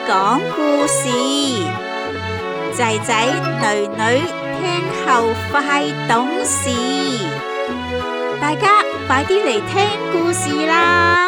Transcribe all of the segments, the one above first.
講故事，仔仔女女聽後快懂事，大家快啲嚟聽故事啦！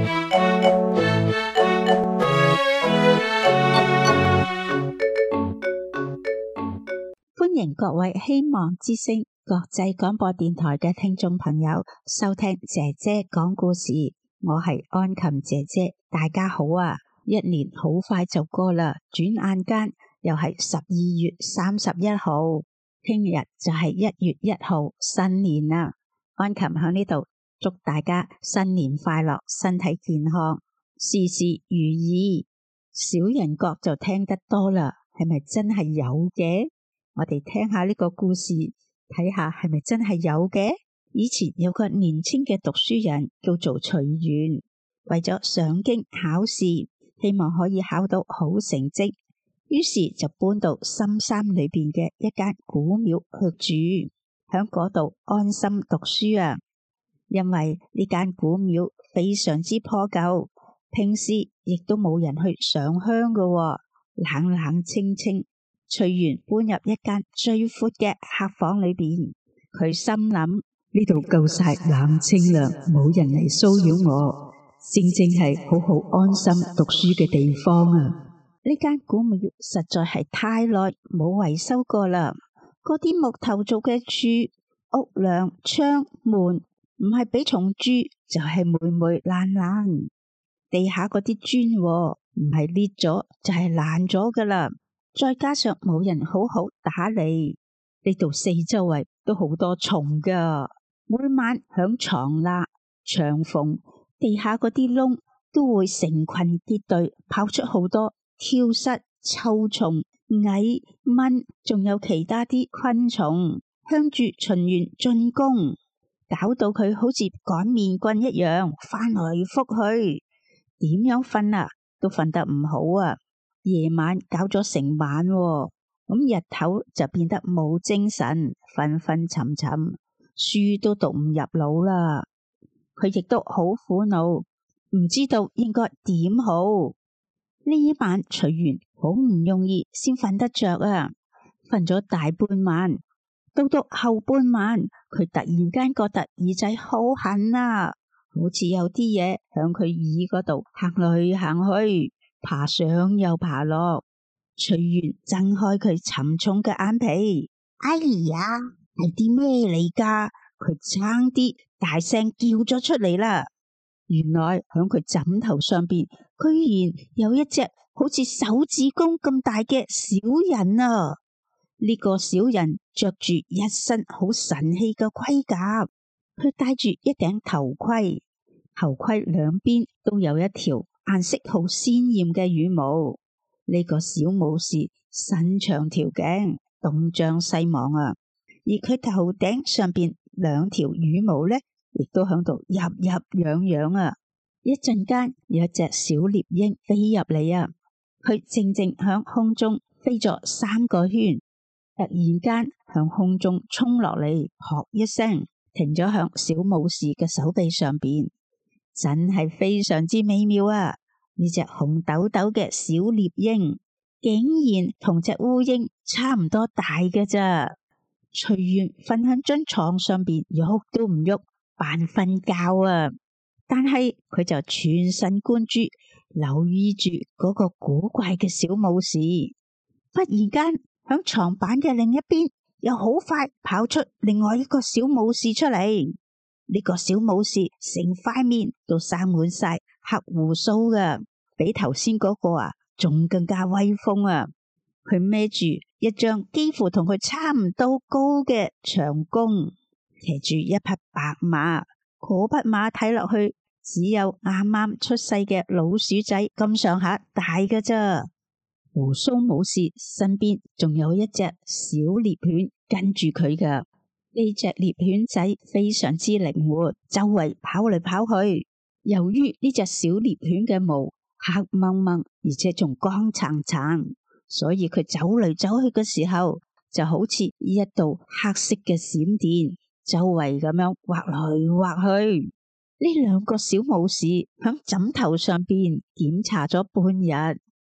歡迎各位希望之聲國際廣播電台嘅聽眾朋友收聽姐姐講故事，我係安琴姐姐，大家好啊！一年好快就過啦，轉眼間又係12月31號，聽日就係1月1號，新年啦！安琴喺呢度祝大家新年快樂，身體健康，事事如意。小人國就聽得多啦，係咪真係有嘅？我哋聽下呢個故事，睇下係咪真係有嘅。以前有個年輕嘅讀書人叫做徐元，為咗上京考試，希望可以考到好成績，於是就搬到深山裏邊嘅一間古廟去住，響嗰度安心讀書啊。因為呢間古廟非常之破舊，平時亦都冇人去上香㗎喎，冷冷清清。徐元搬入一間最闊嘅客房裏邊，佢心諗呢度夠晒冷清啦，冇人嚟騷擾我，正正係好好安心讀書嘅地方啊！呢間古廟實在係太耐冇維修過啦，嗰啲木頭做嘅柱、屋梁、窗門，唔係俾蟲蛀就係霉霉爛爛，地下嗰啲磚唔係裂咗就係爛咗噶啦。再加上冇人好好打理，呢度四周圍都好多蟲噶，每晚響床罅、牆縫、地下嗰啲窿都會成群結隊跑出好多跳蚤、臭蟲、蟻、蚊，仲有其他啲昆蟲，向住徐元進攻，搞到佢好似趕麵棍一樣翻來覆去，點樣瞓啊都瞓得唔好啊！夜晚搞咗成晚喎，咁日頭就變得冇精神，昏昏沉沉，書都讀唔入腦啦。佢亦都好苦惱，唔知道應該點好。呢晚徐元好唔容易先瞓得着啊，瞓咗大半晚，到後半晚，佢突然間覺得耳仔好痕啊，好似有啲嘢響佢耳嗰度行嚟行去，爬上又爬落。徐元睜開佢沉重嘅眼皮，哎呀，係啲咩嚟噶？佢爭啲大聲叫咗出嚟啦。原來響佢枕頭上邊，居然有一隻好似手指公咁大嘅小人啊！呢個小人着住一身好神氣嘅盔甲，佢戴住一頂頭盔，頭盔兩邊都有一條顏色好鮮艷嘅羽毛。呢個小武士身長條頸，東張西望啊，而佢頭頂上邊兩條羽毛呢，亦都響度入癢癢啊！一陣間有一隻小獵鷹飛入嚟啊，佢靜靜響空中飛咗3個圈，突然間向空中衝落嚟，撲一聲停咗響小武士嘅手臂上邊，真係非常之美妙啊！呢隻紅豆豆嘅小獵鷹竟然同隻烏蠅差唔多大嘅咋。徐元瞓喺張床上邊，喐都唔喐，扮瞓覺啊！但係佢就全神貫注，留意住嗰個古怪嘅小武士。忽然間響床板嘅另一邊，又好快跑出另外一個小武士出嚟。呢個小武士成塊面都生滿晒黑鬍鬚噶，比頭先嗰個仲更加威風啊！佢孭住一張幾乎同佢差唔多高嘅長弓，騎住一匹白馬，嗰匹馬睇落去只有啱啱出世嘅老鼠仔咁上下大嘅咋。鬍鬚武士身邊仲有一隻小獵犬跟住佢噶。呢隻獵犬仔非常之靈活，周圍跑嚟跑去。由於呢隻小獵犬嘅毛黑蒙蒙，而且仲光燦燦，所以佢走嚟走去嘅時候，就好似一道黑色嘅閃電，周圍咁樣劃來劃去。呢兩個小武士響枕頭上邊檢查咗半日，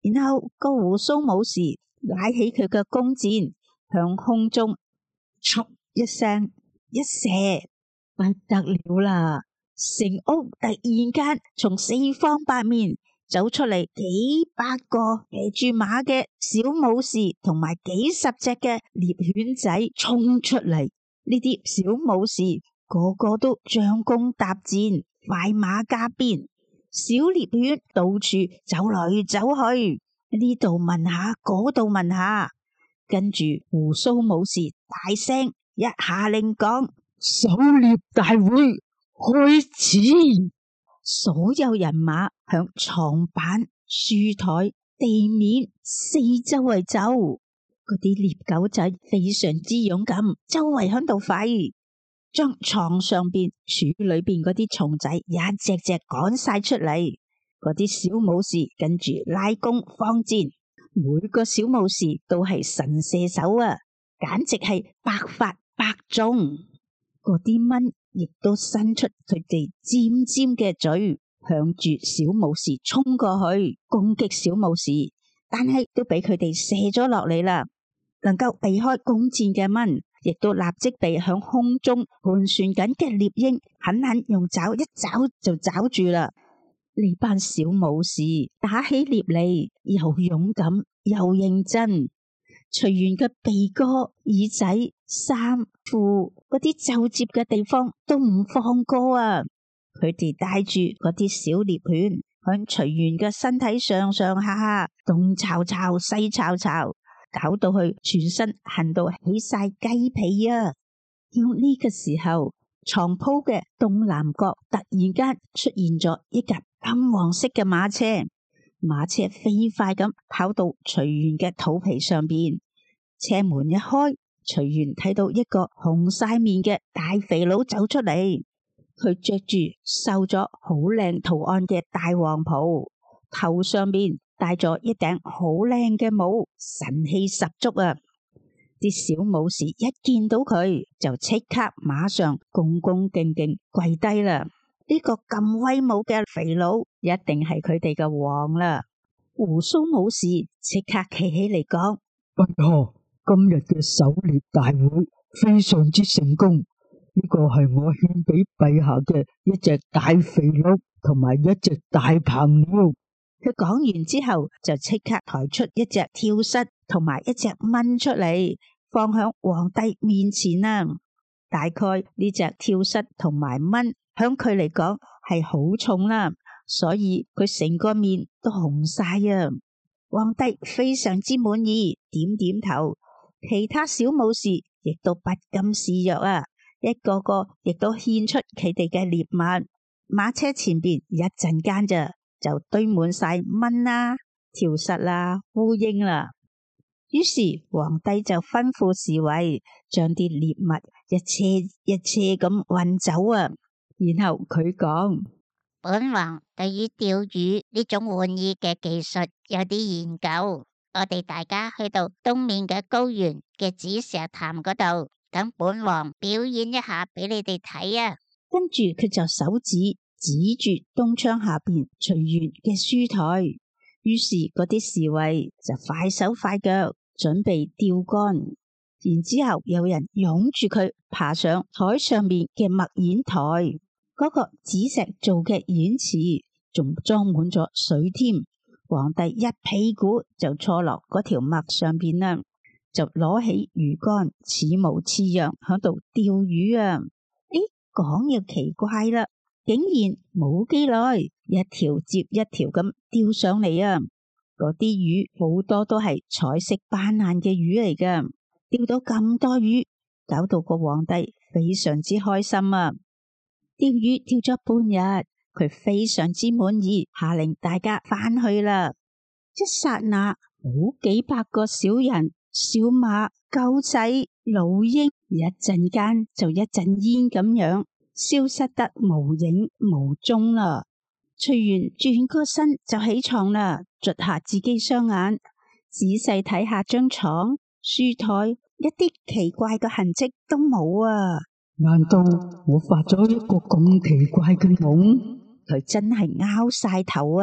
然後個鬍鬚武士拉起佢嘅弓箭，向空中唰一聲一射，不得了啦！成屋突然間從四方八面走出嚟幾百個騎住馬嘅小武士，同埋幾十隻嘅獵犬仔衝出嚟。呢啲小武士個個都將弓搭箭，快馬加鞭，小獵犬到處走來走去，呢度聞下，嗰度聞下。跟住鬍鬚武士大聲一下令講：狩獵大會開始！所有人馬向床板、書台、地面四周圍走。嗰啲獵狗仔非常之勇敢，周圍響度吠，將床上邊、柱裏邊嗰啲蟲仔一隻隻趕晒出嚟。嗰啲小武士跟住拉弓放箭，每個小武士都係神射手啊，簡直係百發百中。嗰啲蚊亦都伸出佢哋尖尖嘅嘴，向住小武士衝過去攻擊小武士，但係都俾佢哋射咗落嚟啦。能夠避開弓箭嘅蚊，亦都立即被響空中盤旋緊嘅獵鷹狠狠用爪一爪就抓住啦。呢班小武士打起獵嚟，又勇敢又認真。隨員嘅鼻哥、耳仔、衫褲嗰啲皺摺嘅地方都唔放過啊！佢哋帶住嗰啲小獵犬響隨員嘅身體上上下下東抄抄西抄抄，搞到佢全身痕到起晒雞皮啊！要呢個時候，床鋪嘅東南角突然間出現咗一架金黃色嘅馬車，馬車飛快咁跑到隨員嘅肚皮上邊，車門一開，隨員睇到一個紅晒面嘅大肥佬走出嚟，佢着住繡咗好靚圖案嘅大黃袍，頭上邊戴咗一頂好靚嘅帽，神氣十足啊！啲小武士一見到佢就即刻馬上恭恭敬敬跪低啦。呢個咁威武嘅肥佬一定係佢哋嘅王啦。鬍鬚武士即刻企起嚟講：陛下，今日嘅狩獵大會非常之成功，呢個係我獻俾陛下嘅一隻大肥鹿同埋一隻大鵬鳥。佢講完之後就即刻抬出一隻跳蚤同埋一隻蚊出嚟，放響皇帝面前啦。大概呢隻跳蚤同埋蚊響佢嚟講係好重啦，所以佢成個面都紅晒啊！皇帝非常之滿意，點點頭。其他小武士亦都不甘示弱啊，一個個亦都獻出佢哋嘅獵物。馬車前邊一陣間咋就堆滿晒蚊啦、跳蚤啦、烏蠅啦。於是皇帝就吩咐侍衛將啲獵物一車一車咁運走啊。然後佢講： 本王對於釣魚呢種玩意嘅技術有啲研究，我哋大家去到東面嘅高原嘅紫石潭嗰度，等本王表演一下俾你哋睇啊！ 跟住佢就手指住東窗下邊隨員嘅書台，於是嗰啲侍衛就快手快腳準備釣竿，然之後有人擁住佢爬上台上面嘅墨硯台。嗰個紫石做嘅硯池仲裝滿咗水添，皇帝一屁股就坐落嗰條墨上邊啦，就攞起魚竿，似模似樣喺度釣魚啊！講又奇怪啦，竟然冇幾耐，一條接一條咁釣上嚟啊！嗰啲魚好多都係彩色斑斕嘅魚嚟噶，釣到咁多魚，搞到個皇帝非常之開心啊！釣魚釣咗半日，佢非常之滿意，下令大家返去啦。一剎那，好幾百個小人、小馬、狗仔、老鷹，一陣間就一陣煙咁樣消失得無影無蹤啦。隨員轉個身就起床啦，捽下自己雙眼，仔細睇下張床、書台，一啲奇怪嘅痕跡都冇啊！難道我發咗一個咁奇怪嘅夢？佢真係拗晒頭啊！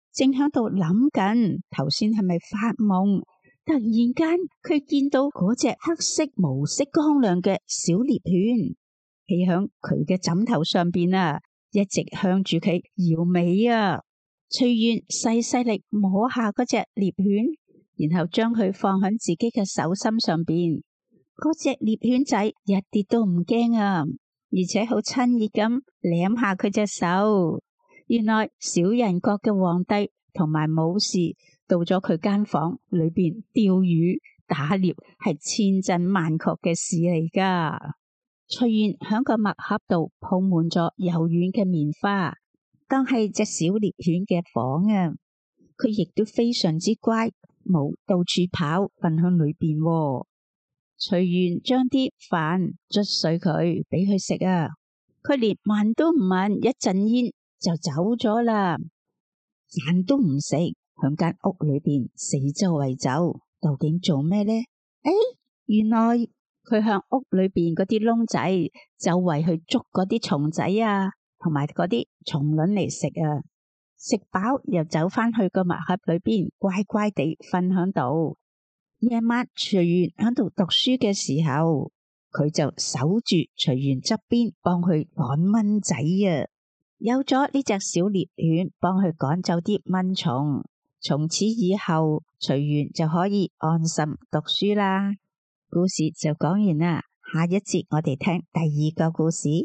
正喺度諗緊頭先係咪發夢。突然間佢見到嗰隻黑色無色光亮嘅小獵犬企響佢嘅枕頭上邊啊，一直向住佢搖尾啊。隨緣細細力摸下嗰隻獵犬，然後將佢放喺自己嘅手心上邊。嗰隻獵犬仔一啲都唔驚啊，而且好親熱咁舐下佢隻手。原來小人國嘅皇帝同埋武士到咗佢間房裏邊釣魚打獵，係千真萬確嘅事嚟噶。隨緣響個墨盒度鋪滿咗柔軟嘅棉花，當係隻小獵犬嘅房啊。佢亦都非常之乖，冇到處跑，瞓響裏邊。隨緣將啲飯捽碎佢俾佢食啊，佢連聞都唔聞，一陣煙就走咗啦。飯都唔食，響間屋裏邊四周圍走，究竟做咩呢？原來佢向屋裏邊嗰啲窿仔周圍去捉嗰啲蟲仔啊，同埋嗰啲蟲卵嚟食啊。食飽又走返去個墨盒裏邊，乖乖地瞓響度。夜晚隨緣響度讀書嘅時候，佢就守住隨緣側邊，幫佢趕蚊仔啊。有咗呢隻小獵犬幫佢趕走啲蚊蟲，從此以後隨緣就可以安心讀書啦。故事就講完啦，下一節我哋聽第二個故事。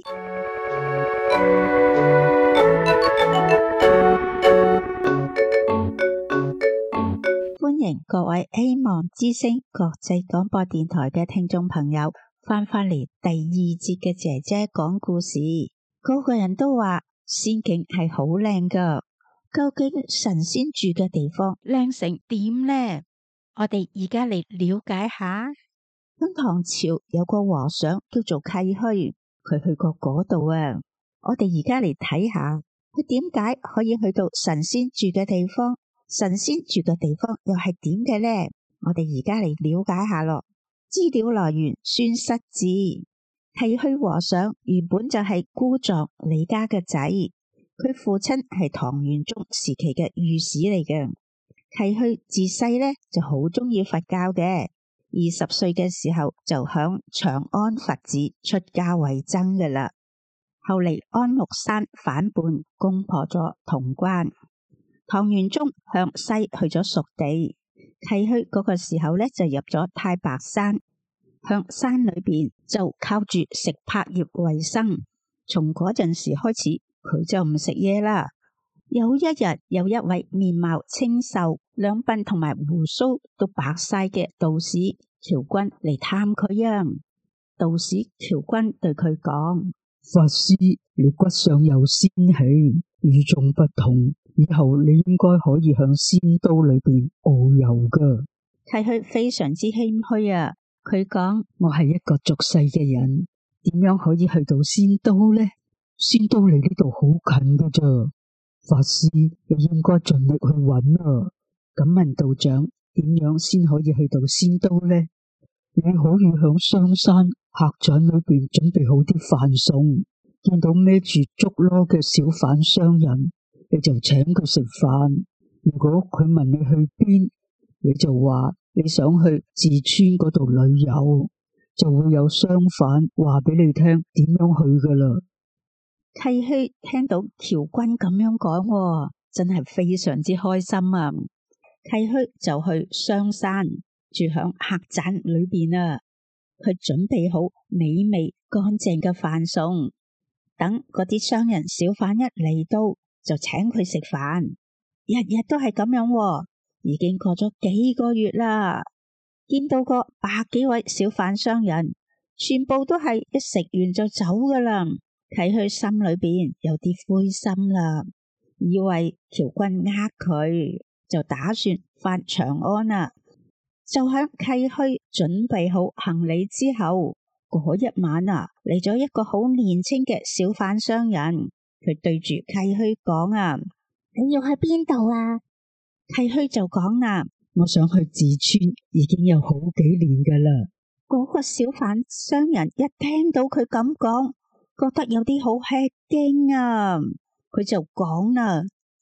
歡迎各位希望之聲國際廣播電台嘅聽眾朋友翻返嚟第二節嘅姐姐講故事。個個人都話仙境係好靚噶，究竟神仙住嘅地方靚成點呢？我哋而家嚟了解下。喺唐朝有個和尚叫做契虛，佢去過嗰度啊。我哋而家嚟睇下佢點解可以去到神仙住嘅地方，神仙住嘅地方又係點嘅呢？我哋而家嚟了解下咯。資料來源孫失志。契虛和尚原本就係姑丈李家嘅仔，佢父親係唐玄宗時期嘅御史嚟嘅。契虛自細呢就好鍾意佛教嘅，20歲嘅時候就響長安佛寺出家為僧嘅啦。後嚟安祿山反叛，攻破咗潼關，唐玄宗向西去咗蜀地，契虛嗰個時候呢就入咗太白山，向山裏邊就靠住食柏葉為生。從嗰陣時開始，佢就唔食嘢啦。有一日，有一位面貌清秀、兩鬢同埋鬍鬚都白晒嘅道士喬軍嚟探佢啊。道士喬軍對佢講： 法師，你骨上有仙氣，與眾不同，以後你應該可以向仙都裏邊遨遊噶。 契虛非常之謙虛啊，佢講： 我係一個俗世嘅人，點樣可以去到仙都呢？仙都離呢度好近噶咋。法師，你應該盡力去揾啊。咁問道長，點樣先可以去到仙都呢？你可以響商山客棧裏邊準備好啲飯餸，見到孭住竹籮嘅小販商人，你就請佢食飯。如果佢問你去邊，你就話你想去自川嗰度旅遊，就會有商販話俾你聽點樣去噶啦。 契虛聽到喬軍咁樣講，真係非常之開心啊！契虛就去商山住響客棧裏邊啊，佢準備好美味乾淨嘅飯餸，等嗰啲商人小販一嚟到就請佢食飯，日日都係咁樣，已經過咗幾個月啦。見到個百幾位小販商人，全部都係一食完就走噶啦。契虛心裏邊有啲灰心啦，以為喬軍呃佢，就打算返長安啦。就喺契虛準備好行李之後，嗰一晚啊，嚟咗一個好年輕嘅小販商人，佢對住契虛講啊：你要去邊度啊？契虛就講啦： 我想去自川，已經有好幾年噶啦。 嗰個小販商人一聽到佢咁講，覺得有啲好吃驚啊，佢就講啦：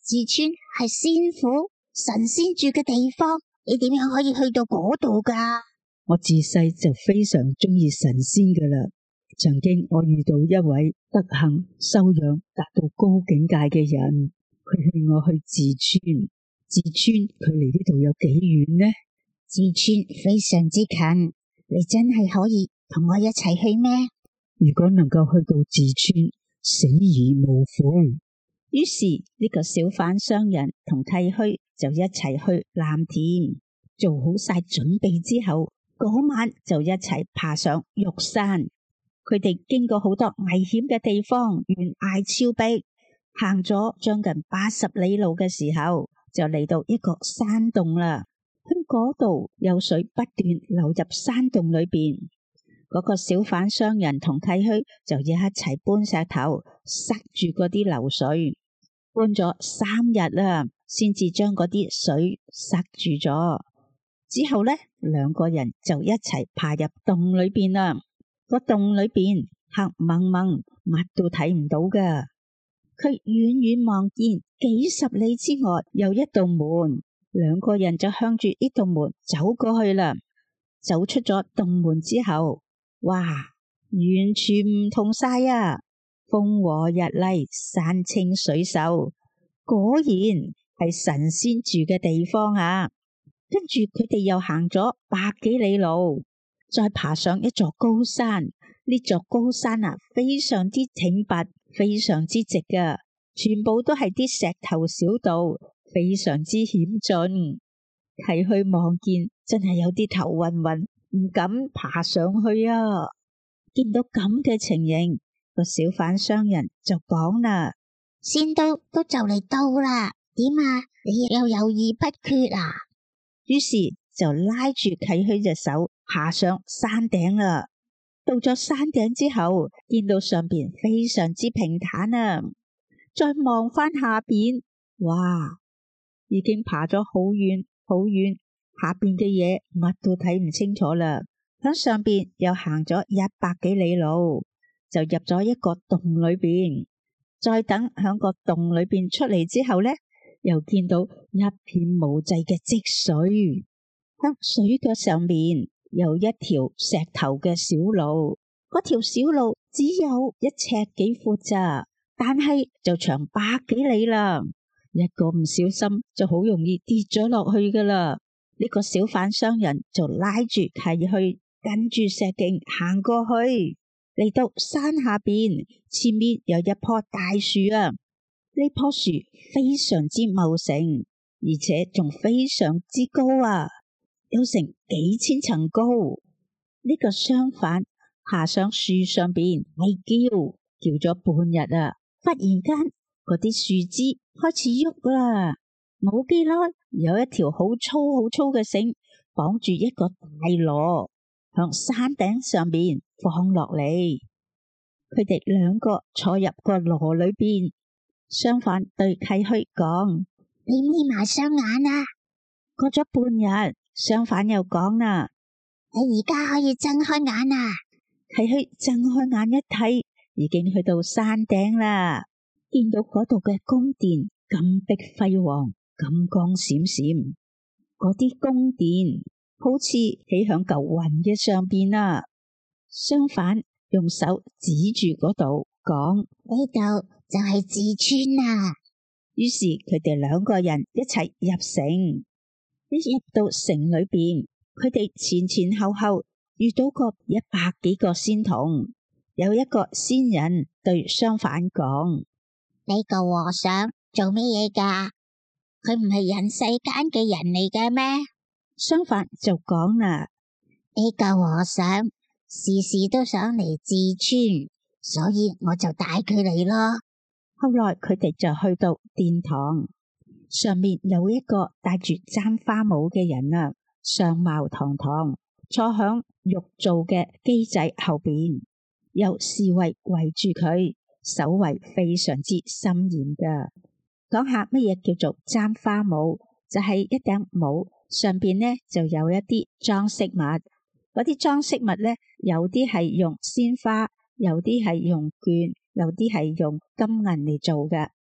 自川係仙府神仙住嘅地方，你點樣可以去到嗰度噶？ 我自細就非常中意神仙噶啦。曾經我遇到一位德行修養達到高境界嘅人，佢勸我去自川。自川距離呢度有幾遠呢？ 自川非常之近，你真係可以同我一齊去咩？ 如果能夠去到自川，死而無悔。 於是呢個小販商人同契虛就一齊去藍田，做好晒準備之後，嗰晚就一齊爬上玉山。佢哋經過好多危險嘅地方，懸崖峭壁，行咗將近80里路嘅時候，就嚟到一個山洞啦。喺嗰度有水不斷流入山洞裏邊，嗰個小販商人同契虛就一齊搬石頭塞住嗰啲流水，搬咗3日啦，先至將嗰啲水塞住咗。之後呢，2個人就一齊爬入洞裏邊啦。個洞裏邊黑蒙蒙，乜都睇唔到噶。佢遠遠望見幾十里之外有一道門，2個人就向住呢道門走過去啦。走出咗洞門之後，哇，完全唔同晒啊！風和日麗，山清水秀，果然係神仙住嘅地方啊！跟住佢哋又行咗100幾里路，再爬上一座高山。呢座高山啊，非常之挺拔，非常之直噶，全部都係啲石頭小道，非常之險峻。契虛望見真係有啲頭暈暈，唔敢爬上去啊！見到咁嘅情形，個小販商人就講啦： 仙都就嚟到啦，點啊？你又猶豫不決啊？ 於是就拉住契虛隻手爬上山頂啦。到咗山頂之後，見到上邊非常之平坦啊！再望翻下邊，哇，已經爬咗好遠好遠，下邊嘅嘢乜都睇唔清楚啦。響上邊又行咗100幾里路，就入咗一個洞裏邊。再等響個洞裏邊出嚟之後呢，又見到一片無際嘅積水，響水嘅上面有一條石頭嘅小路，嗰條小路只有1尺幾闊咋，但係就長100幾里啦。一個唔小心就好容易跌咗落去噶啦。呢個小販商人就拉住契虛，跟住石徑行過去，嚟到山下邊，前面有一棵大樹啊。呢棵樹非常之茂盛，而且仲非常之高啊，有成幾千層高。呢個商販爬上樹上邊係叫咗半日啊，忽然間嗰啲樹枝開始喐啦，冇幾耐有一條好粗好粗嘅繩綁住一個大螺，向山頂上邊放落嚟。佢哋2個坐入個螺裏邊，商販對契虛講： 你眯埋雙眼啊！ 過咗半日，商販又講啦： 你而家可以睜開眼啊！ 契虛睜開眼一睇，已經去到山頂啦，見到嗰度嘅宮殿金碧輝煌，金光閃閃，嗰啲宮殿好似起響嚿雲嘅上邊啦。商販用手指住嗰度講： 呢度就係自川啊！ 於是佢哋2個人一齊入城。一入到城裏邊，佢哋前前後後遇到過100幾個仙童。有一個仙人對商販講： 呢個和尚做乜嘢噶？佢唔係人世間嘅人嚟嘅咩？ 商販就講啦： 呢個和尚時時都想嚟自川，所以我就帶佢嚟咯。 後來佢哋就去到殿堂，上面有一個戴住簪花帽嘅人啊，相貌堂堂，坐響玉造嘅機仔後邊，有侍衛圍住佢，守衛非常之森嚴噶。講下乜嘢叫做簪花帽，就係一頂帽，上邊呢就有一啲裝飾物。嗰啲裝飾物呢，有啲係用鮮花，有啲係用絹，有啲係用金銀嚟做嘅。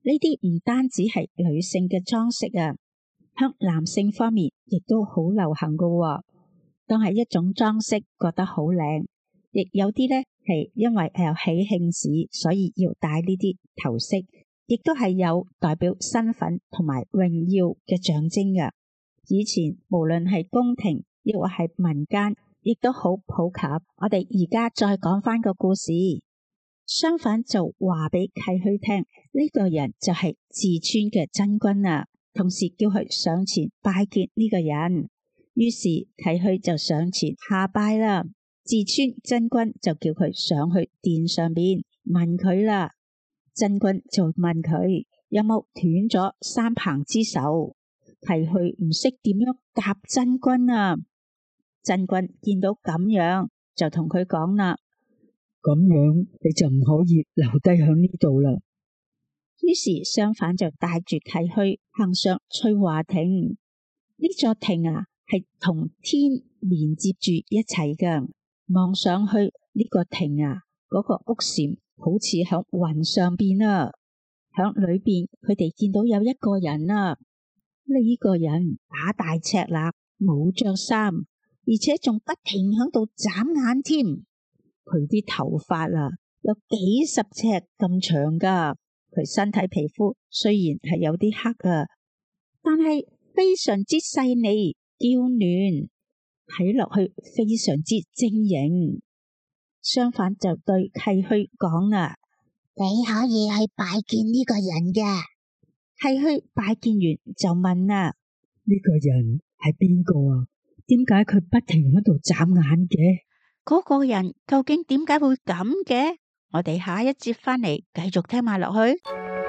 呢啲唔單止係女性嘅裝飾啊，響男性方面亦都好流行噶喎。當係一種裝飾，覺得好靚，亦有啲呢係因為有喜慶事，所以要戴呢啲頭飾，亦都係有代表身份同埋榮耀嘅象徵嘅。以前無論係宮廷亦或係民間，亦都好普及。我哋而家再講翻個故事，相反就話俾契虛聽，呢個人就係自川嘅真君啊，同時叫佢上前拜見呢個人。於是契虛就上前下拜啦，自川真君就叫佢上去殿上邊問佢啦。真君就問佢有冇斷咗三彭之手，契虛唔識點樣答真君啊。真君見到咁樣就同佢講啦， 咁樣你就唔可以留低響呢度啦。 於是相反就帶住契虛行上翠華亭。呢座亭啊係同天連接住一齊嘅，望上去呢個亭啊，嗰個屋檐好似響雲上邊啊。響裏邊佢哋見到有一個人啊，呢個人打大赤肋，冇着衫，而且仲不停響度眨眼添。佢啲頭髮啊有幾十尺咁長噶，佢身體皮膚雖然係有啲黑啊，但係非常之細膩嬌嫩，睇落去非常之晶瑩。相反就對契虛講啦， 你可以去拜見呢個人嘅。 契虛拜見完就問啦， 呢個人係邊個啊？點解佢不停喺度眨眼嘅？ 嗰個人究竟點解會咁嘅？我哋下一節翻嚟繼續聽埋落去。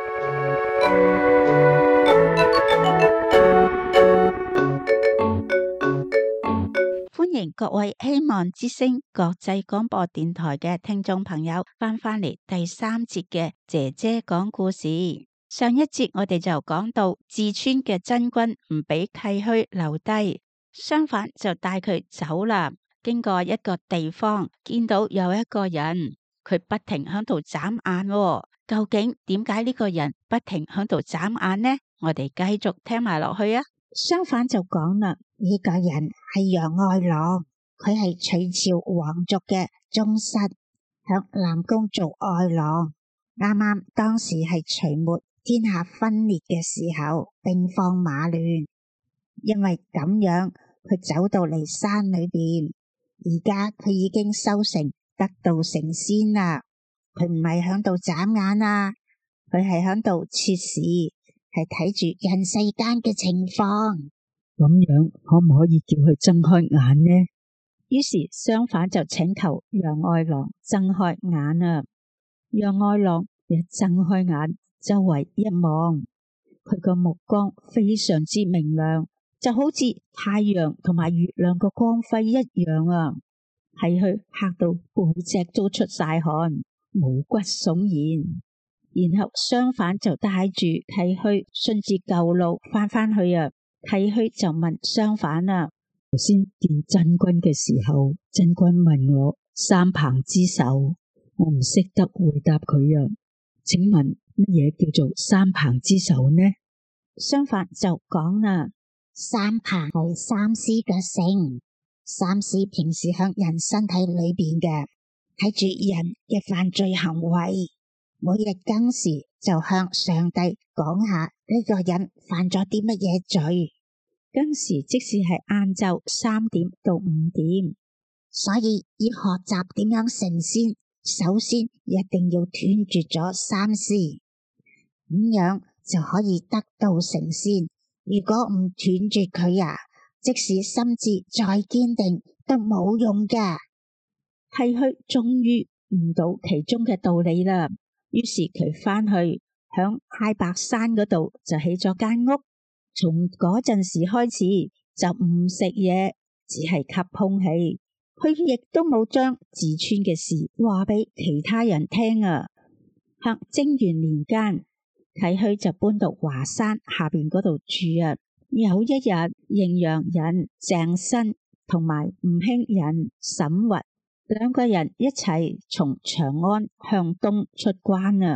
歡迎各位希望之聲國際廣播電台嘅聽眾朋友翻嚟第三節嘅姐姐講故事。上一節我哋就講到自川嘅真君唔俾契虛留低，相反就帶佢走啦。經過一個地方，見到有一個人，佢不停響度眨眼喎。究竟點解呢個人不停響度眨眼呢？我哋繼續聽埋落去啊。相反就講啦， 呢個人係楊愛郎，佢係隋朝皇族嘅宗室，響南宮做愛郎。啱啱當時係隋末天下分裂嘅時候，兵荒馬亂，因為咁樣佢走到嚟山裏邊。而家佢已經修成得道成仙啦，佢唔係響度眨眼啊，佢係響度切視，係睇住人世間嘅情況。 咁樣可唔可以叫佢睜開眼呢？ 於是相反就請求楊愛郎睜開眼啊。楊愛郎一睜開眼，周圍一望，佢個目光非常之明亮，就好似太陽同埋月亮個光輝一樣啊！係佢嚇到背脊都出晒汗，毛骨悚然。然後相反就帶住契虛順住舊路翻去啊！契虛就問相反啦： 頭先見真君嘅時候，真君問我三彭之手，我唔識得回答佢啊！請問乜嘢叫做三彭之手呢？ 相反就講啦， 三彭係三屍嘅性，三屍平時響人身體裏邊嘅，睇住人嘅犯罪行為，每日更時就向上帝講下呢個人犯咗啲乜嘢罪。 更時即使係晏晝3點到5點， 所以要學習點樣成仙，首先一定要斷絕咗三屍，咁樣就可以得道成仙。如果唔斷絕佢啊，即使心智再堅定都冇用噶。 契虛終於悟到其中嘅道理啦，於是佢翻去響太白山嗰度就起咗間屋。從嗰陣時開始就唔食嘢，只係吸空氣。佢亦都冇將自川嘅事話俾其他人聽啊。喺貞元年間，契虛就搬到華山下邊嗰度住啊。有一日，滎陽人鄭新同埋吳興人沈核兩個人一齊從長安向東出關啊。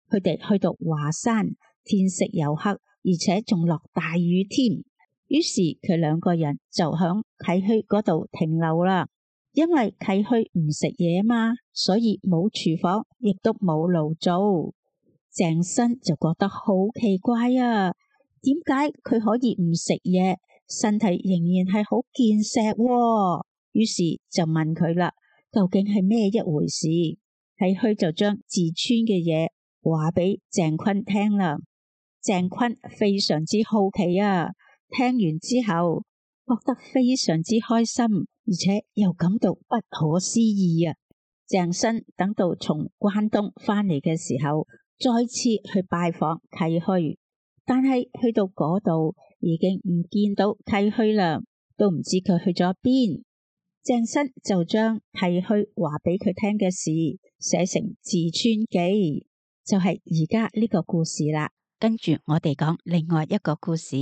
佢哋去到華山，天色又黑，而且仲落大雨添。於是佢兩個人就響契墟嗰度停留啦。因為契墟唔食嘢嘛，所以冇廚房，亦都冇爐灶。鄭新就覺得好奇怪啊，點解佢可以唔食嘢，身體仍然係好健碩喎？於是就問佢啦，究竟係咩一回事？契墟就將自村嘅嘢話俾鄭坤聽啦。鄭坤非常之好奇啊，聽完之後覺得非常之開心，而且又感到不可思議啊！鄭新等到從關東返嚟嘅時候，再次去拜訪契墟，但係去到嗰度已經唔見到契墟啦，都唔知佢去咗邊。鄭新就將契墟話俾佢聽嘅事寫成自村記，就係而家呢個故事啦。跟住我哋講另外一個故事。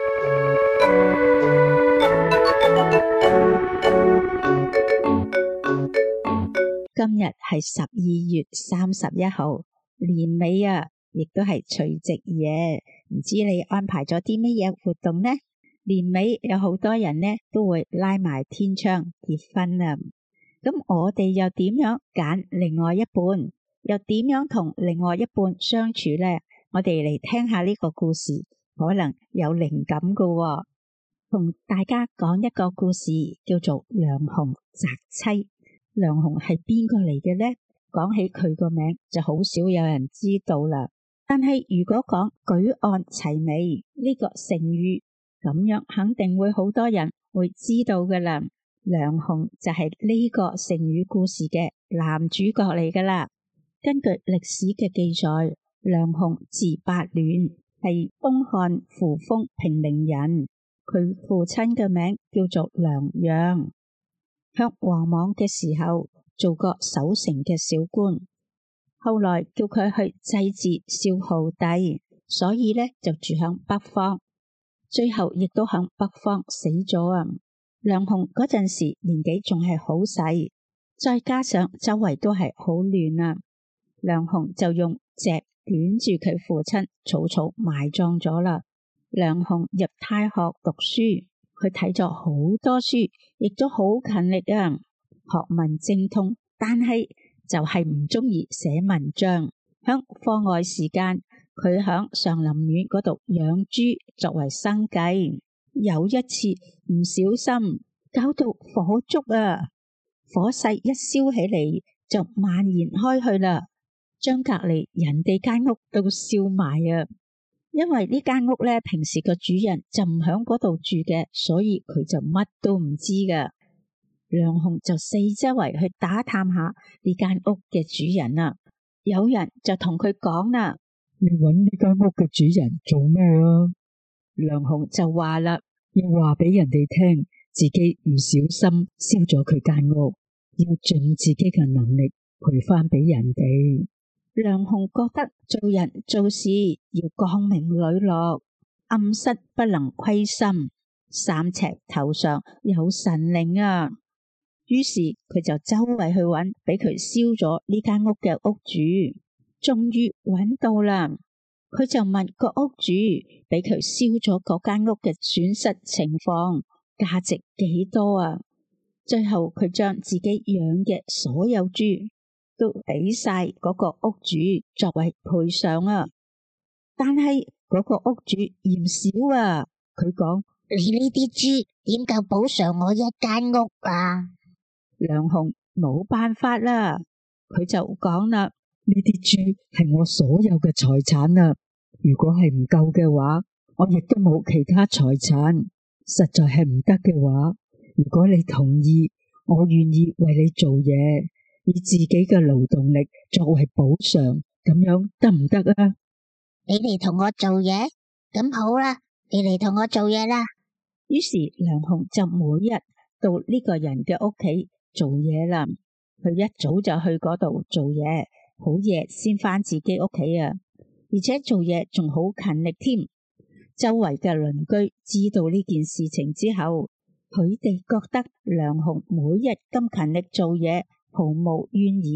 今日係12月31號，年尾啊，亦都係除夕夜，唔知你安排咗啲乜嘢活動呢？年尾有好多人呢都會拉埋天窗結婚啊。咁我哋又點樣揀另外一半？又點樣同另外一半相處呢？我哋嚟聽下呢個故事，可能有靈感㗎喎。同大家講一個故事，叫做梁鴻擇妻。梁鴻係邊個嚟嘅呢？講起佢個名就好少有人知道啦。但係如果講舉案齊眉呢個成語，咁樣肯定會好多人會知道㗎啦。梁鴻就係呢個成語故事嘅男主角嚟㗎啦。根據歷史嘅記載，梁鴻字伯暖，係東漢扶風平陵人。佢父親嘅名叫做梁讓，向王莽嘅時候做過守城嘅小官，後來叫佢去祭祀少昊帝，所以呢就住響北方，最後亦都響北方死咗啊。梁鴻嗰陣時年紀仲係好細，再加上周圍都係好亂啊，梁鴻就用席捲住佢父親，草草埋葬咗啦。梁鴻入太學讀書，佢睇咗好多書，亦都好勤力啊，學問精通，但係就係唔中意寫文章。響課外時間，佢響上林苑嗰度養豬作為生計。有一次唔小心搞到火燭啊，火勢一燒起嚟就蔓延開去啦，將隔籬人哋間屋都燒埋啊！因為呢間屋呢，平時個主人就唔響嗰度住嘅，所以佢就乜都唔知噶。梁鴻就四周圍去打探下呢間屋嘅主人啊，有人就同佢講啦： 要搵呢間屋嘅主人做咩啊？ 梁鴻就話啦： 要話俾人哋聽自己唔小心燒咗佢間屋，要盡自己嘅能力賠翻俾人哋。 梁鴻覺得做人做事要光明磊落，暗室不能虧心，三尺頭上有神靈啊！於是佢就周圍去揾俾佢燒咗呢間屋嘅屋主，終於揾到啦。佢就問個屋主，俾佢燒咗嗰間屋嘅損失情況，價值幾多啊？最後佢將自己養嘅所有豬都俾晒嗰個屋主作為賠償啊！但係嗰個屋主嫌少啊，佢講： 你呢啲豬點夠補償我一間屋啊？ 梁鴻冇辦法啦，佢就講啦： 呢啲豬係我所有嘅財產啊！如果係唔夠嘅話，我亦都冇其他財產。實在係唔得嘅話，如果你同意，我願意為你做嘢，以自己嘅勞動力作為補償，咁樣得唔得啊？ 你嚟同我做嘢，咁好啦，你嚟同我做嘢啦。 於是梁鴻就每日到呢個人嘅屋企做嘢啦。佢一早就去嗰度做嘢，好夜先返自己屋企啊！而且做嘢仲好勤力添。周圍嘅鄰居知道呢件事情之後，佢哋覺得梁鴻每日咁勤力做嘢，毫無怨言，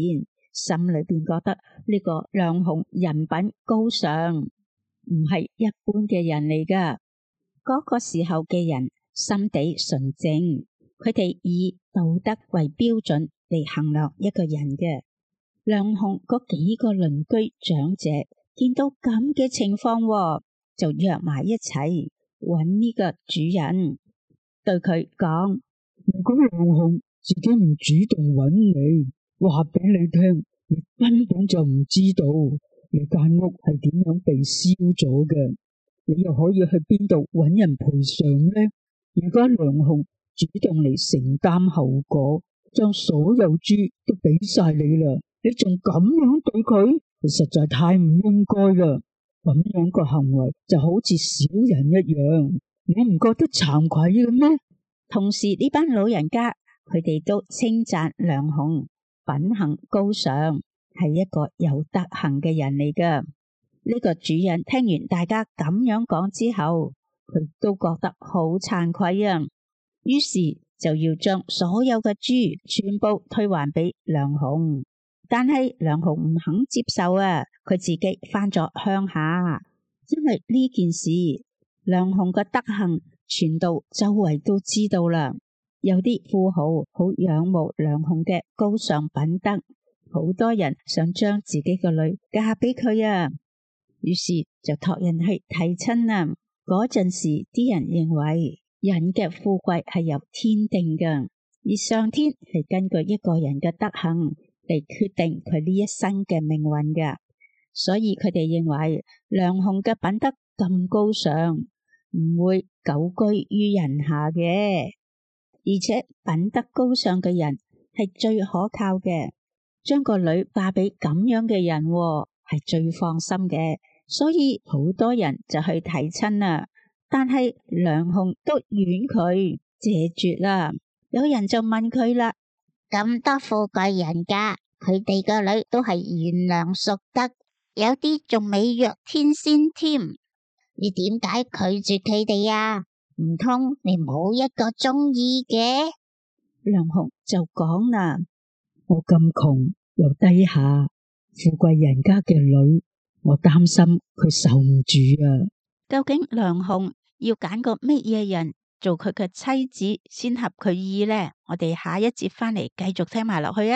心裏邊覺得呢個梁鴻人品高尚，唔係一般嘅人嚟㗎。嗰個時候嘅人心地純正，佢哋以道德為標準嚟衡量一個人嘅。梁鴻嗰幾個鄰居長者見到咁嘅情況，就約埋一齊揾呢個主人，對佢講： 如果梁鴻自己唔主動揾你，話俾你聽，你根本就唔知道你間屋係點樣被燒咗嘅，你又可以去邊度揾人賠償呢？而家梁鴻主動嚟承擔後果，將所有豬都俾晒你啦，你仲咁樣對佢，你實在太唔應該啦！咁樣個行為就好似小人一樣，你唔覺得慚愧嘅咩？ 同時呢班老人家佢哋都稱讚梁鴻品行高尚，係一個有德行嘅人嚟㗎。呢個主人聽完大家咁樣講之後，佢都覺得好慚愧啊，於是就要將所有嘅豬全部退還俾梁鴻。但係梁鴻唔肯接受啊，佢自己返咗鄉下，因為呢件事梁鴻嘅德行傳到周圍都知道啦。有啲富豪好仰慕梁鴻嘅高尚品德，好多人想將自己個女嫁俾佢啊，於是就託人去提親啊。嗰陣時啲人認為人嘅富貴係由天定㗎，而上天係根據一個人嘅德行嚟決定佢呢一生嘅命運㗎，所以佢哋認為梁鴻嘅品德咁高尚，唔會久居於人下嘅，而且品德高尚嘅人係最可靠嘅，將個女嫁俾咁樣嘅人係最放心嘅，所以好多人就去提親啦。但係梁鴻都婉拒謝絕啦。有人就問佢啦： 咁多富貴人家，佢哋個女都係賢良淑德，有啲仲美若天仙添，你點解拒絕佢哋啊？唔通你冇一個中意嘅？ 梁鴻就講啦： 我咁窮又低下，富貴人家嘅女，我擔心佢受唔住啊！ 究竟梁鴻要揀個乜嘢人做佢嘅妻子先合佢意呢？我哋下一節返嚟繼續聽埋落去啊！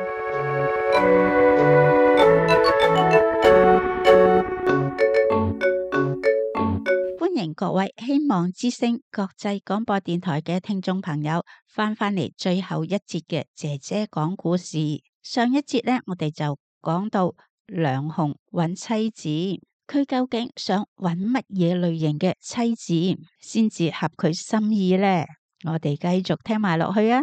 歡迎各位希望之聲國際廣播電台嘅聽眾朋友返嚟最後一節嘅姐姐講故事。上一節呢，我哋就講到梁鴻揾妻子，佢究竟想揾乜嘢類型嘅妻子先至合佢心意呢？我哋繼續聽埋落去啊！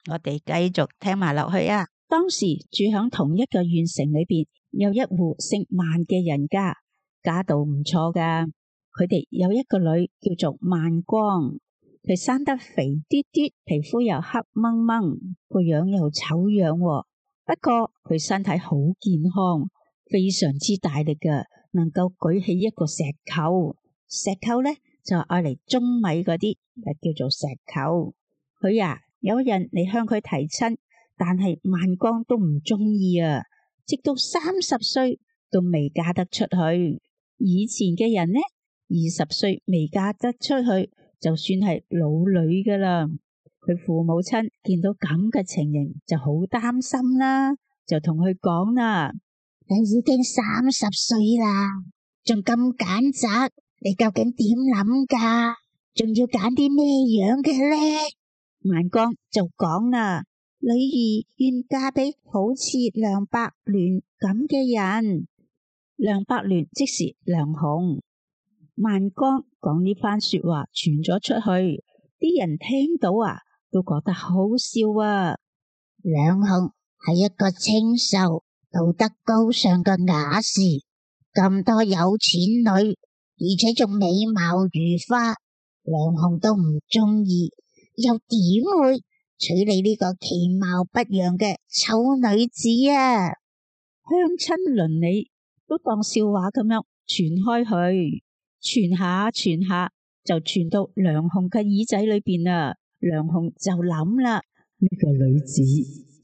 當時住響同一個縣城裏邊，有一戶姓萬嘅人家，家道唔錯噶。佢哋有一個女叫做萬光，佢生得肥嘟嘟，皮膚又黑掹掹，個樣又醜樣喎。不過佢身體好健康，非常之大力噶，能夠舉起一個石臼。石臼呢就愛嚟舂米嗰啲，就叫做石臼。佢有人嚟向佢提親，但係萬光都唔中意啊，直到30歲都未嫁得出去。以前嘅人呢，20歲未嫁得出去就算係老女噶啦。佢父母親見到咁嘅情形就好擔心啦，就同佢講啦： 你已經30歲啦，仲咁揀擇，你究竟點諗噶？仲要揀啲咩樣嘅呢？ 萬光就講啦：女兒願嫁俾好似梁伯鑾咁嘅人。梁伯鑾即是梁鴻。萬光講呢番說話傳咗出去，啲人聽到都覺得好笑啊！ 梁鴻係一個清秀、道德高尚嘅雅士，咁多有錢女，而且仲美貌如花，梁鴻都唔中意，又點會娶你呢個其貌不揚嘅醜女子啊？ 鄉親鄰里都當笑話咁樣傳開去，傳下就傳到梁鴻嘅耳仔裏邊啦。梁鴻就諗啦： 呢個女子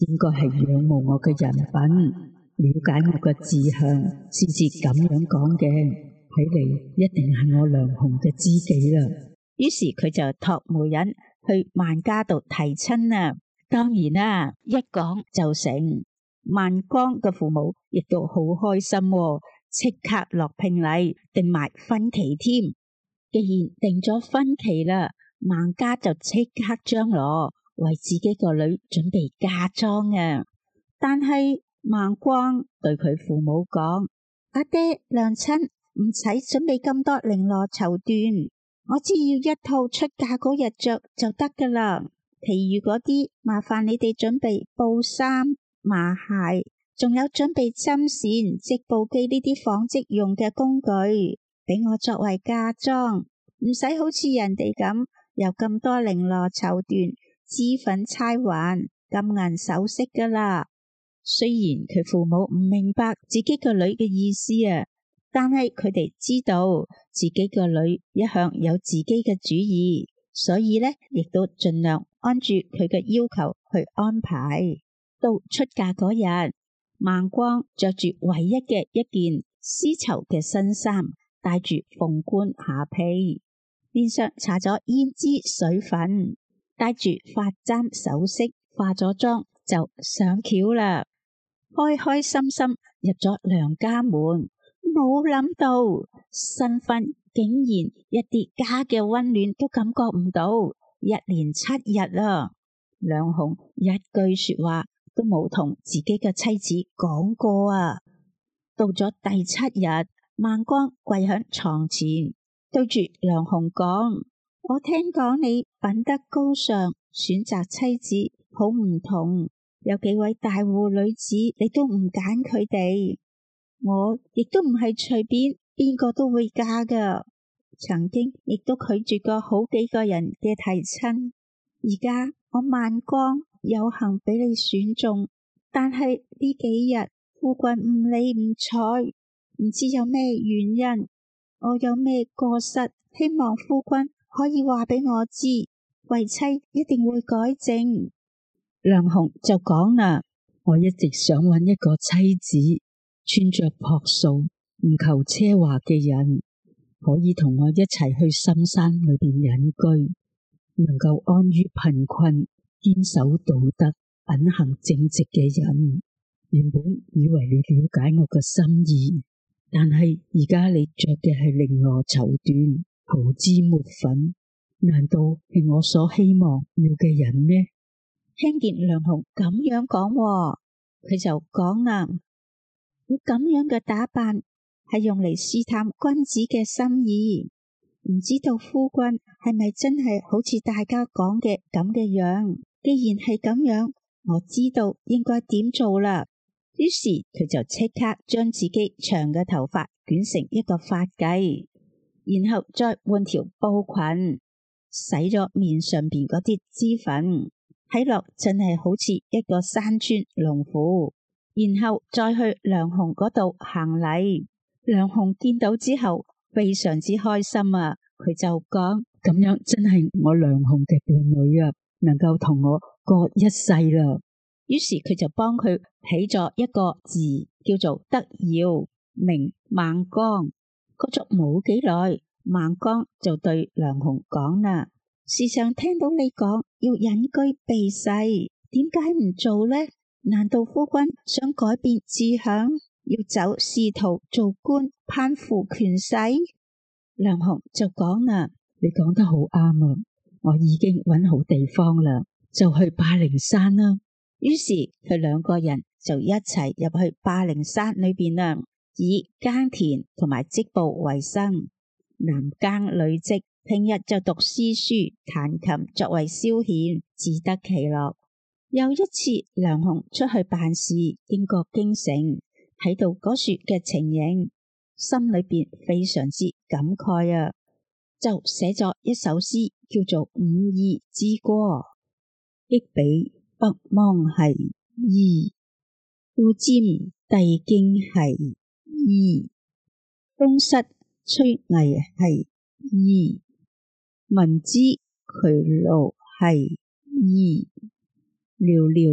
應該係仰慕我嘅人品，了解我嘅志向，先至咁樣講嘅。睇嚟一定係我梁鴻嘅知己啦。 於是佢就託媒人去萬家度提親啦。當然啦，一講就成。萬光嘅父母亦都好開心喎，即刻落聘禮，定埋婚期添。既然定咗婚期啦，萬家就即刻張羅為自己個女準備嫁妝啊。但係萬光對佢父母講：阿爹娘親，唔使準備咁多綾羅綢緞，我只要一套出嫁嗰日着就得噶啦。其餘嗰啲麻煩你哋準備布衫、麻鞋，仲有準備針線、織布機呢啲紡織用嘅工具，俾我作為嫁妝，唔使好似人哋咁有咁多綾羅綢緞、脂粉釵環、金銀首飾噶啦。雖然佢父母唔明白自己個女嘅意思啊，但係佢哋知道自己個女一向有自己嘅主意，所以呢亦都盡量按住佢嘅要求去安排。到出嫁嗰日，萬光着住唯一嘅一件絲綢嘅新衫，戴住鳳冠下披，面上搽咗胭脂水粉，戴住髮簪首飾，化咗妝就上轎啦。開開心心入咗娘家門，冇諗到新婚竟然一啲家嘅溫暖都感覺唔到。一連7日啊，梁鴻一句說話都冇同自己嘅妻子講過啊。到咗第7日，萬光跪響床前，對住梁鴻講：我聽講你品德高尚，選擇妻子好唔同，有幾位大戶女子你都唔揀佢哋，我亦都唔係隨便邊個都會嫁噶。曾經亦都拒絕過好幾個人嘅提親，而家我萬光有幸俾你選中，但係呢幾日夫君唔理唔睬，唔知有咩原因，我有咩過失，希望夫君可以話俾我知，為妻一定會改正。 梁鴻就講啦：我一直想揾一個妻子，穿着樸素，唔求奢華嘅人，可以同我一齊去深山裏邊隱居，能夠安於貧困，堅守道德，品行正直嘅人。原本以為你了解我嘅心意，但係而家你着嘅係綾羅綢緞，塗脂抹粉，難道係我所希望要嘅人咩？ 聽見梁鴻咁樣講，佢就講啦：我咁樣嘅打扮係用嚟試探君子嘅心意，唔知道夫君係咪真係好似大家講嘅咁嘅樣？既然係咁樣，我知道應該點做啦。於是佢就即刻將自己長嘅頭髮捲成一個髮髻，然後再換條布裙，洗咗面上邊嗰啲脂粉，睇落真係好似一個山村農婦。然後再去梁鴻嗰度行禮。梁鴻見到之後非常之開心啊，佢就講： 咁樣真係我梁鴻嘅伴侶啊，能夠同我過一世啦。 於是佢就幫佢起咗一個字，叫做德耀，名萬光。過咗冇幾耐，萬光就對梁鴻講啦：時常聽到你講要隱居避世，點解唔做呢？難道夫君想改變志向，要走仕途做官，攀附權勢？梁鴻就講啦： 你講得好啱啊，我已經揾好地方啦，就去霸陵山啦。 於是佢兩個人就一齊入去霸陵山裏邊啦，以耕田同埋織布為生，男耕女織，平日就讀詩書、彈琴作為消遣，自得其樂。有一次，梁鴻出去辦事，經過京城，睇到嗰處嘅情形，心裏邊非常之感慨啊，就寫咗一首詩，叫做《五義之歌》。憶彼北邙兮夷，故瞻帝京兮夷，東失崔魏兮夷，民之劬勞兮夷，寥寥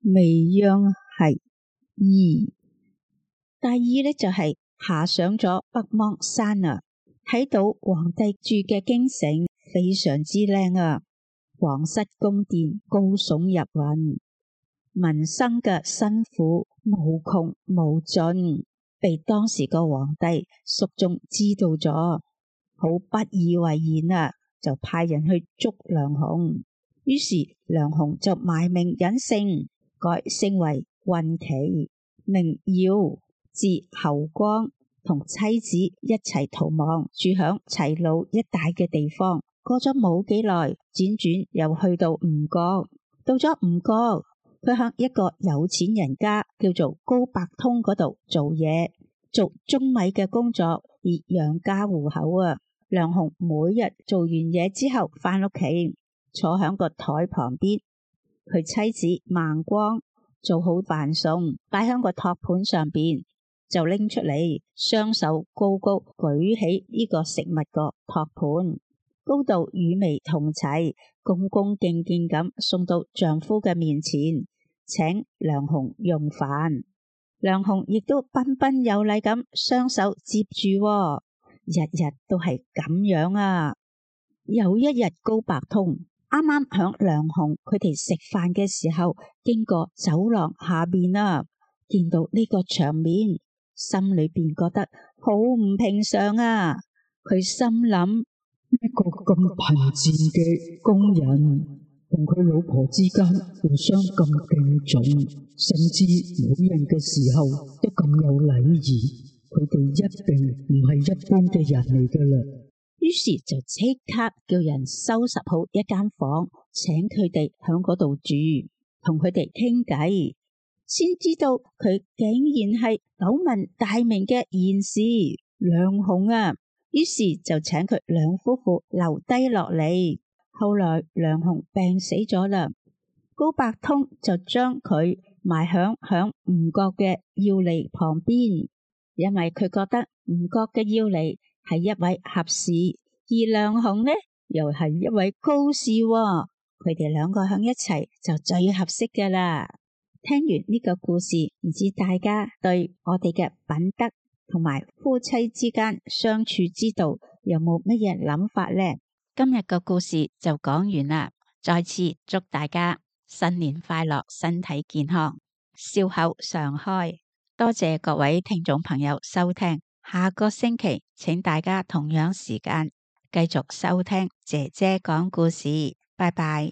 未央係二。第二呢，就係爬上咗北邙山啊，睇到皇帝住嘅京城非常之靚啊，皇室宮殿高聳入雲，民生嘅辛苦無窮無盡，被當時個皇帝肅宗知道咗，好不以為然啊，就派人去捉梁鴻。於是梁鴻就賣名隱姓，改姓為運祁，名堯，字侯光，同妻子一齊逃亡，住響齊魯一帶嘅地方。過咗冇幾耐，輾轉又去到吳國。到咗吳國，佢向一個有錢人家叫做高伯通嗰度做嘢，做舂米嘅工作，以養家糊口啊。梁鴻每日做完嘢之後返屋企，坐響個台旁邊，佢妻子孟光做好飯餸，擺響個托盤上邊，就拎出嚟，雙手高高舉起呢個食物個托盤，高度與微同齊，恭恭敬敬咁送到丈夫嘅面前，請梁鴻用飯。梁鴻亦都彬彬有禮咁雙手接住，日日都係咁樣啊。有一日，高伯通啱啱響梁鴻佢哋食飯嘅時候，經過走廊下邊啊，見到呢個場面，心裏邊覺得好唔平常啊。佢心諗， 一個咁貧賤嘅工人，同佢老婆之間互相咁敬重，甚至每人嘅時候都咁有禮儀，佢哋一定唔係一般嘅人嚟噶啦。 於是就即刻叫人收拾好一間房，請佢哋響嗰度住，同佢哋傾偈，先知道佢竟然係久聞大名嘅賢士梁鴻啊。於是就請佢兩夫婦留低落嚟。後來梁鴻病死咗啦，高伯通就將佢埋響吳國嘅要吏旁邊，因為佢覺得吳國嘅要吏係一位俠士，而梁鴻呢又係一位高士喎，佢哋兩個響一齊就最合適噶啦。聽完呢個故事，唔知大家對我哋嘅品德同埋夫妻之間相處之道有冇乜嘢諗法呢？今日個故事就講完啦，再次祝大家新年快樂，身體健康，笑口常開。多謝各位聽眾朋友收聽，下個星期請大家同樣時間繼續收聽姐姐講故事，拜拜。